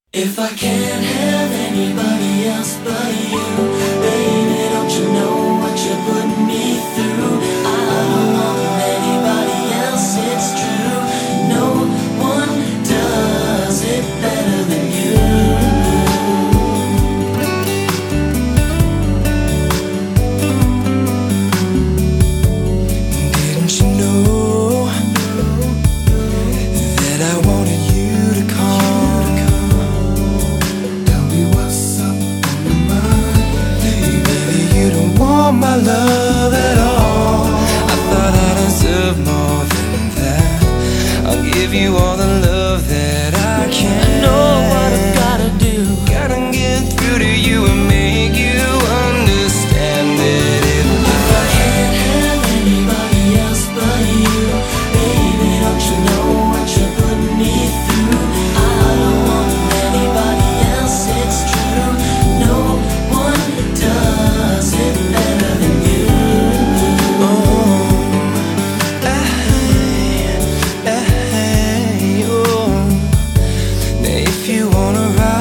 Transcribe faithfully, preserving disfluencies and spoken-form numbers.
If I can't have anybody else but you, baby, don't you know what you're putting me through? I don't want anybody else, it's true. No one does it better than you. Didn't you know that I wanted you to come? My love at all. I thought I deserved more than that. I'll give you all the love that I can. I know what I've gotta do. Gotta get through to you and make you understand that if I can't have anybody else but you, baby, don't you know what you're putting me through? I don't want anybody else, it's true. No one does it better. If you wanna ride